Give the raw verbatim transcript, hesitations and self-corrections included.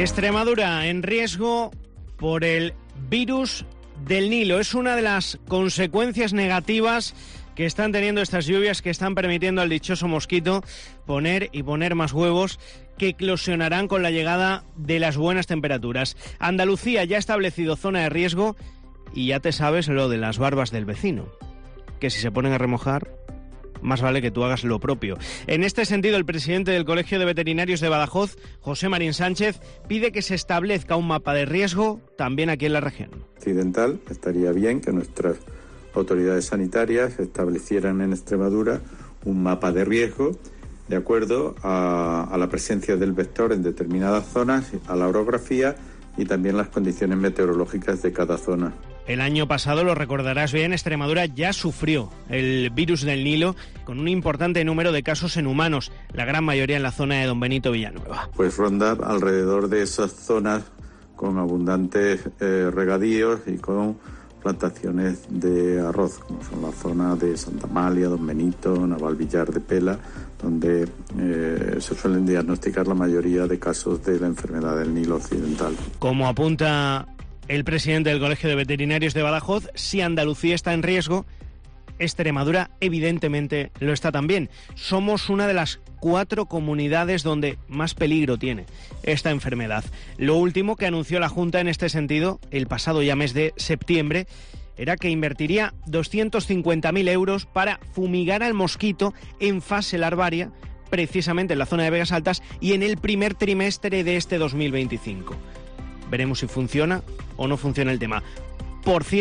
Extremadura en riesgo por el virus del Nilo. Es una de las consecuencias negativas que están teniendo estas lluvias, que están permitiendo al dichoso mosquito poner y poner más huevos, que eclosionarán con la llegada de las buenas temperaturas. Andalucía ya ha establecido zona de riesgo y ya te sabes lo de las barbas del vecino, que si se ponen a remojar, más vale que tú hagas lo propio. En este sentido, el presidente del Colegio de Veterinarios de Badajoz, José Marín Sánchez, pide que se establezca un mapa de riesgo también aquí en la región occidental. Estaría bien que nuestras autoridades sanitarias establecieran en Extremadura un mapa de riesgo de acuerdo a, a la presencia del vector en determinadas zonas, a la orografía y también las condiciones meteorológicas de cada zona. El año pasado, lo recordarás bien, Extremadura ya sufrió el virus del Nilo con un importante número de casos en humanos, la gran mayoría en la zona de Don Benito Villanueva. Pues ronda alrededor de esas zonas con abundantes eh, regadíos y con plantaciones de arroz, como son la zona de Santa Amalia, Don Benito, Navalvillar de Pela, donde eh, se suelen diagnosticar la mayoría de casos de la enfermedad del Nilo occidental. Como apunta el presidente del Colegio de Veterinarios de Badajoz, si Andalucía está en riesgo, Extremadura evidentemente lo está también. Somos una de las cuatro comunidades donde más peligro tiene esta enfermedad. Lo último que anunció la Junta en este sentido, el pasado ya mes de septiembre, era que invertiría doscientos cincuenta mil euros para fumigar al mosquito en fase larvaria, precisamente en la zona de Vegas Altas y en el primer trimestre de este dos mil veinticinco. Veremos si funciona o no funciona el tema. Por cierto,